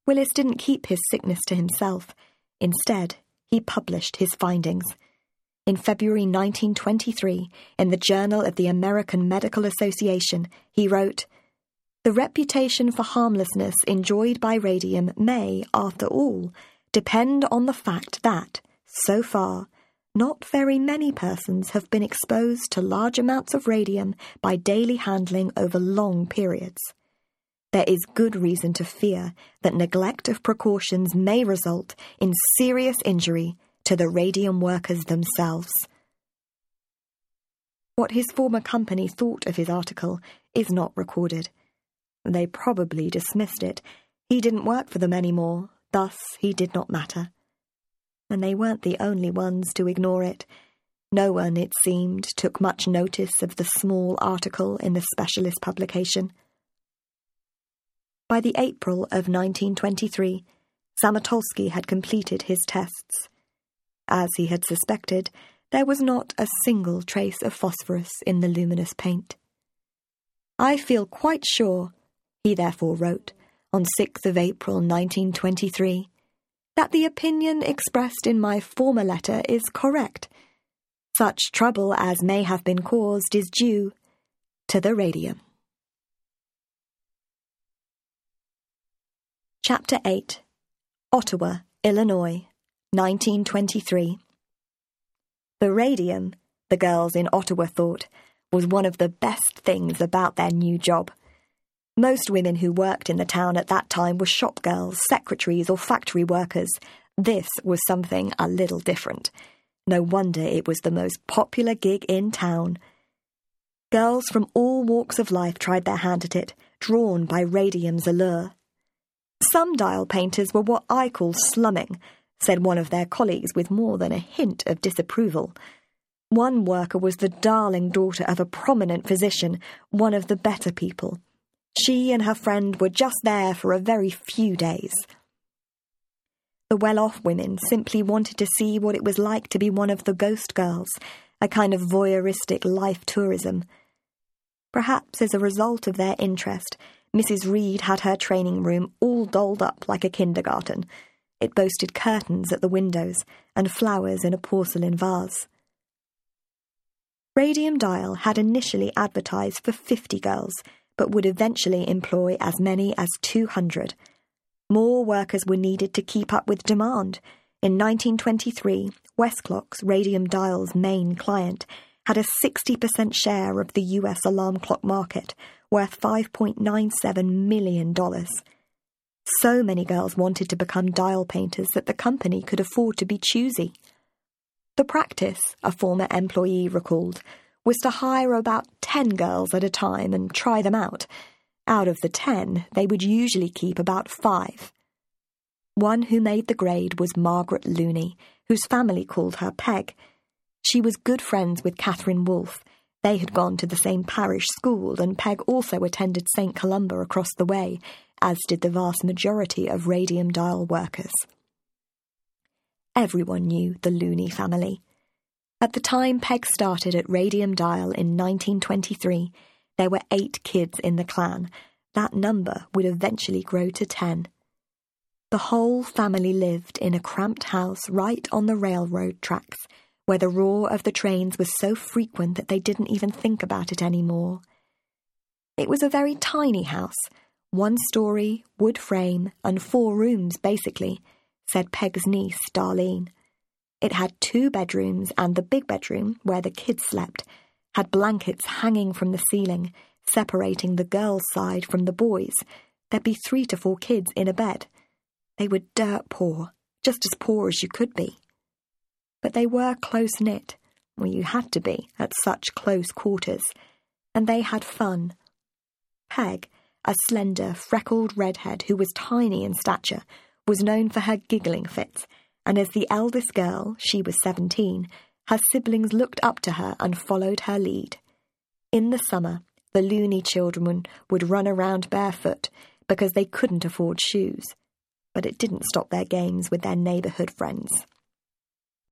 Willis didn't keep his sickness to himself. Instead, he published his findings. In February 1923, in the Journal of the American Medical Association, he wrote, "The reputation for harmlessness enjoyed by radium may, after all, depend on the fact that, so far, not very many persons have been exposed to large amounts of radium by daily handling over long periods. There is good reason to fear that neglect of precautions may result in serious injury to the radium workers themselves." What his former company thought of his article is not recorded. They probably dismissed it. He didn't work for them anymore, thus he did not matter. And they weren't the only ones to ignore it. No one, it seemed, took much notice of the small article in the specialist publication. By the April of 1923, Samatolsky had completed his tests. As he had suspected, there was not a single trace of phosphorus in the luminous paint. "I feel quite sure," he therefore wrote, on 6th of April 1923, "that the opinion expressed in my former letter is correct. Such trouble as may have been caused is due to the radium." Chapter 8. Ottawa, Illinois, 1923. The radium, the girls in Ottawa thought, was one of the best things about their new job. Most women who worked in the town at that time were shop girls, secretaries, or factory workers. This was something a little different. No wonder it was the most popular gig in town. Girls from all walks of life tried their hand at it, drawn by radium's allure. "Some dial painters were what I call slumming," said one of their colleagues with more than a hint of disapproval. One worker was the darling daughter of a prominent physician, one of the better people. She and her friend were just there for a very few days. The well-off women simply wanted to see what it was like to be one of the ghost girls, a kind of voyeuristic life tourism. Perhaps as a result of their interest, Mrs. Reed had her training room all dolled up like a kindergarten. It boasted curtains at the windows and flowers in a porcelain vase. Radium Dial had initially advertised for 50 girls, but would eventually employ as many as 200. More workers were needed to keep up with demand. In 1923, Westclock's Radium Dial's main client had a 60% share of the US alarm clock market, worth $5.97 million. So many girls wanted to become dial painters that the company could afford to be choosy. The practice, a former employee recalled, was to hire about 10 girls at a time and try them out. Out of the 10, they would usually keep about 5. One who made the grade was Margaret Looney, whose family called her Peg. She was good friends with Catherine Wolfe. They had gone to the same parish school, and Peg also attended St. Columba across the way, as did the vast majority of Radium Dial workers. Everyone knew the Looney family. At the time Peg started at Radium Dial in 1923, there were 8 kids in the clan. That number would eventually grow to 10. The whole family lived in a cramped house right on the railroad tracks, where the roar of the trains was so frequent that they didn't even think about it anymore. It was a very tiny house, 1 story, wood frame, and 4 rooms, basically, said Peg's niece, Darlene. It had 2 bedrooms, and the big bedroom, where the kids slept, had blankets hanging from the ceiling, separating the girls' side from the boys'. There'd be 3 to 4 kids in a bed. They were dirt poor, just as poor as you could be. But they were close-knit, well, you had to be at such close quarters, and they had fun. Peg, a slender, freckled redhead who was tiny in stature, was known for her giggling fits, and as the eldest girl, she was 17, her siblings looked up to her and followed her lead. In the summer, the Looney children would run around barefoot because they couldn't afford shoes, but it didn't stop their games with their neighbourhood friends.